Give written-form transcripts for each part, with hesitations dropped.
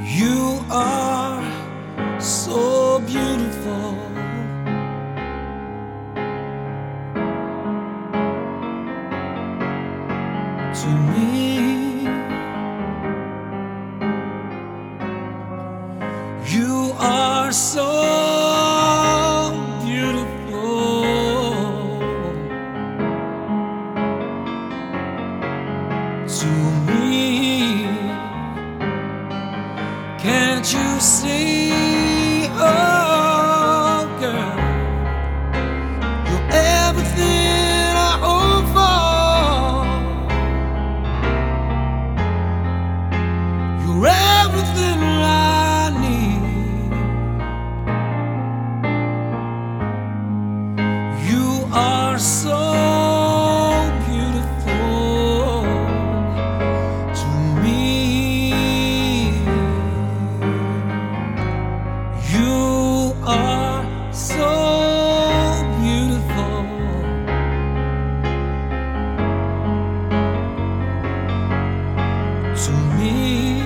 You are so beautiful to me. You are so beautiful to me. Can't you see, oh girl, you're everything I hope for. You're everything I need. You are so beautiful to me. You are so beautiful to me.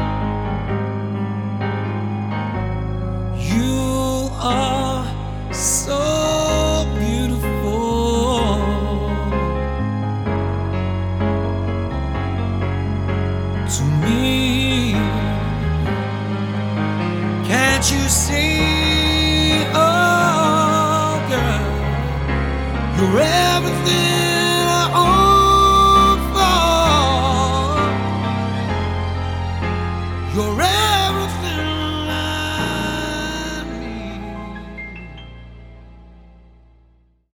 You are so beautiful to me. Can't you see, oh girl, you're everything I hope for. You're everything